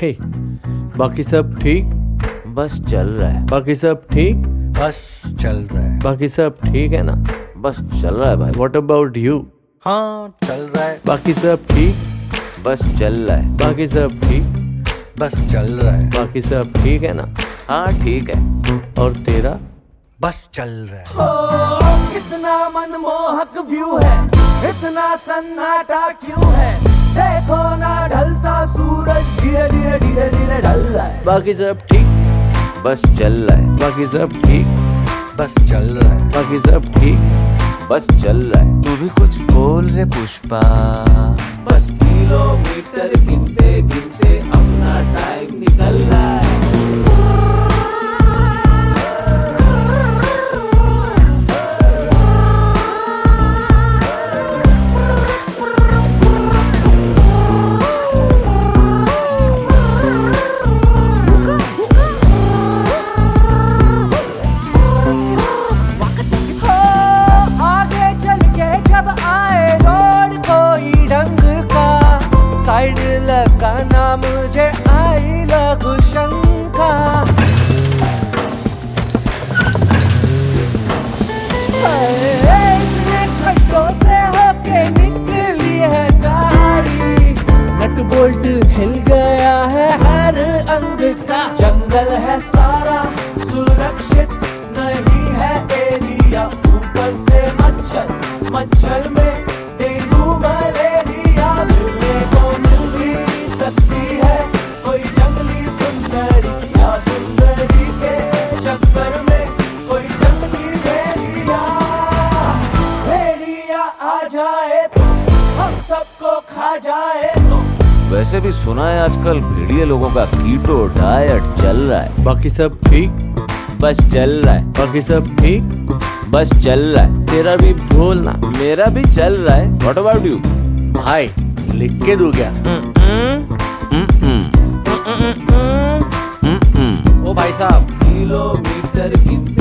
हे, बाकी सब ठीक? बस चल रहा है। बाकी सब ठीक? बस चल रहा है। बाकी सब ठीक है ना? बस चल रहा है भाई। What about you? हाँ चल रहा है। बाकी सब ठीक? बस चल रहा है। बाकी सब ठीक? बस चल रहा है। बाकी सब ठीक है ना? हाँ ठीक है। और तेरा? बस चल रहा है। कितना मनमोहक व्यू है, इतना सन्नाटा क्यों है? देखो ना ढलता सूरज धीरे धीरे धीरे धीरे ढल रहा है। बाकी सब ठीक? बस चल रहा है। बाकी सब ठीक? बस चल रहा है। बाकी सब ठीक? बस चल रहा है। तू भी कुछ बोल रे पुष्पा। बस किलोमीटर गिनते गिनते अपना टाइम निकल रहा है। साइड लगाना मुझे आई लघु शंका। इतने खड्डों से होके निकली है गाड़ी, नट बोल्ट हिल गया है हर अंग का। जंगल है सारा सुरक्षित नहीं है एरिया, ऊपर से मच्छर मच्छर में डेंगू मलेरिया। मिलने को मिल भी सकती है कोई जंगली सुंदरी, या सुंदरी के चक्कर में कोई जंगली भेड़िया। भेड़िया आ जाए तो हम सबको खा जाए तो। वैसे भी सुना है आजकल भेड़िए लोगों का कीटो डाइट चल रहा है। बाकी सब ठीक? बस चल रहा है। बाकी सब ठीक? बस चल रहा है। तेरा भी बोल ना। मेरा भी चल रहा है। What about you? भाई लिख के दूं क्या? Mm-mm. ओ भाई साहब, किलोमीटर गिनते